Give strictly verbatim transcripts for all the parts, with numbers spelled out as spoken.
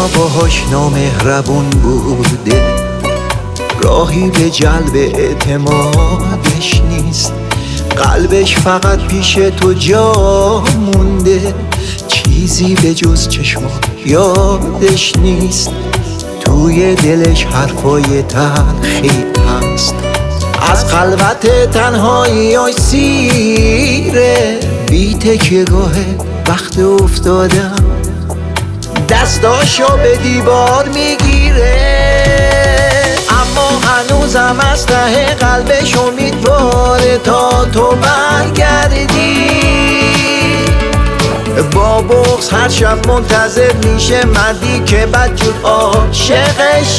دنیا باهاش نامهربون بوده، راهی به جلب اعتمادش نیست. قلبش فقط پیش تو جا مونده، چیزی به جز چشما یادش نیست. توی دلش حرفای تلخی هست، از خلوت تنهاییاش سیره. بی تکیه‌گاه وقت افتادم، دستاشو به دیوار میگیره، اما هنوزم از ته قلبش امیدواره تا تو برگردی. با بغض هر شب منتظر میشه مردی که بدجور عاشقش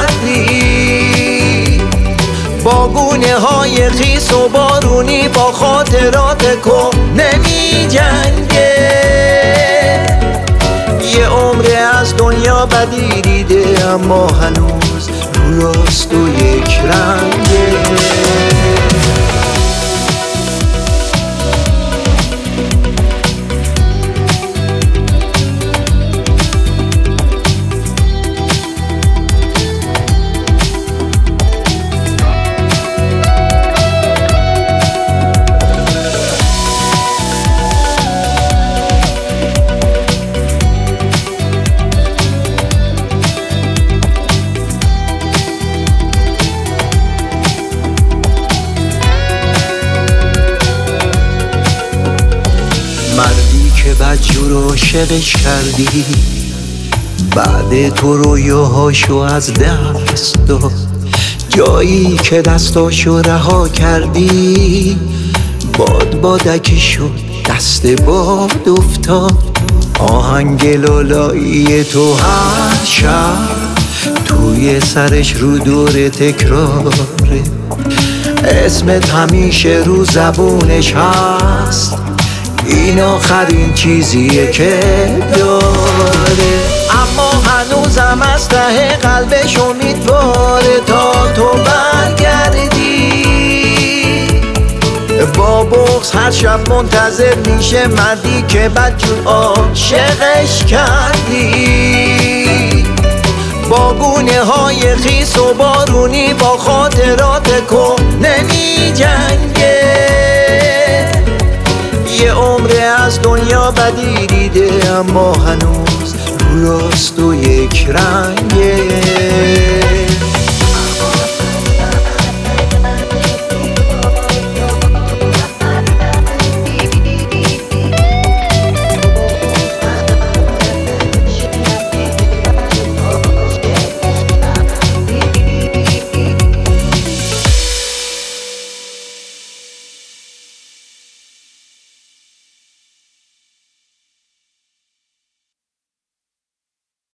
کردی. با گونه های خیس و بارونی با خاطرات کو نمی جنگه. یه عمر از دنیا بدی دیده، اما هنوز رو راست و یک رنگه. مردی که بدجور عاشقش کردی، بعد تو رویاهاشو از دست داد. جایی که دستاشو رها کردی، باد بادکی شد دست باد افتاد. آهنگ لالایی تو هر شب توی سرش رو دور تکراره. اسمت همیشه رو زبونش هست، این آخرین چیزیه که داره. اما هنوزم از ته قلبش امیدواره تا تو برگردی. با بغض هر شب منتظر میشه مردی که بدجور عاشقش کردی. با گونه های خیس و بارونی با خاطرات کو نمی جنگه. یه عمر از دنیا بدی دیده، اما هنوز رو راست و یک رنگه.